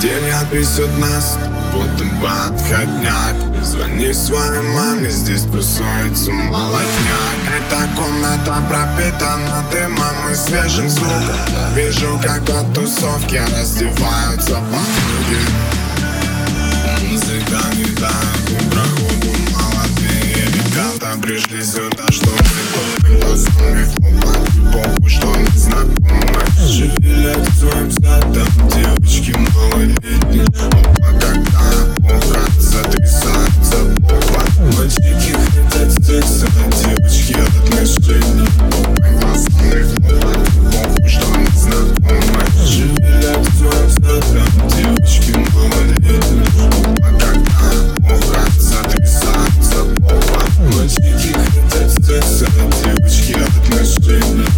День отвезет нас, будто бы отходняк. Звони своей маме, здесь тусуется молодняк. Эта комната пропитана дымом и свежим звуком. Вижу, как от тусовки раздеваются подруги. Музыка не дает им проходу. Молодые ребята пришли сюда, чтобы только глазами хлопать. Похуй, что не знакомы. Шевелят своим задом девочки малолетние. Опа, когда плохо затрясается попа. Мальчики хотят секса, девочки отношений. Опа, глазами хлопать. Похуй, что не знакомы. Шевелят своим задом девочки малолетние. Опа, когда плохо затрясается попа. Мальчики хотят секса, девочки отношений.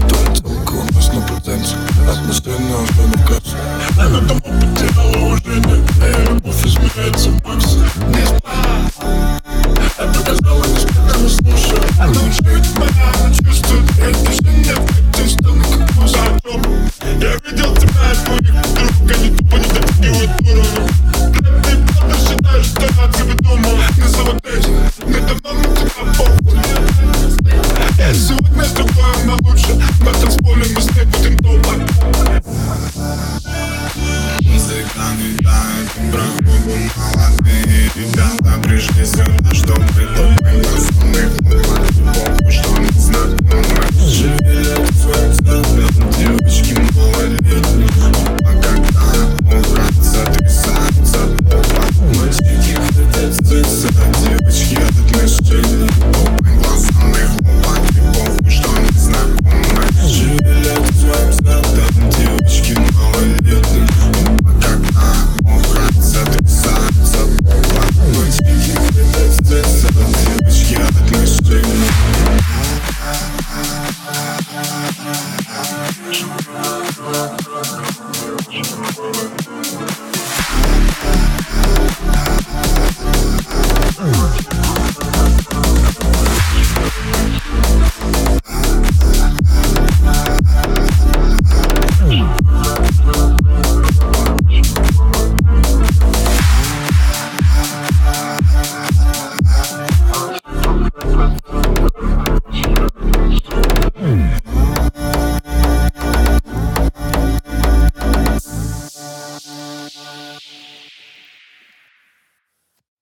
Отношения уже не кажется. Она давно потеряла уважение, а ее любовь измеряется в баксах. Не спала, я показала, нисколько не слушаю. Она уже ведь моя, она чувствует движение в этой стороны, как мозаик. Я видел тебя и твоих подруг, они тупо не дотягивают уровня. Блядь, ты правда считаешь, что я тебе думал? Не заводись, не давно на тебя похуй. Я сегодня с другой, но лучше на танцполе мы с ней будем топать. Музыка не дает им проходу. Молодые ребята пришли сюда,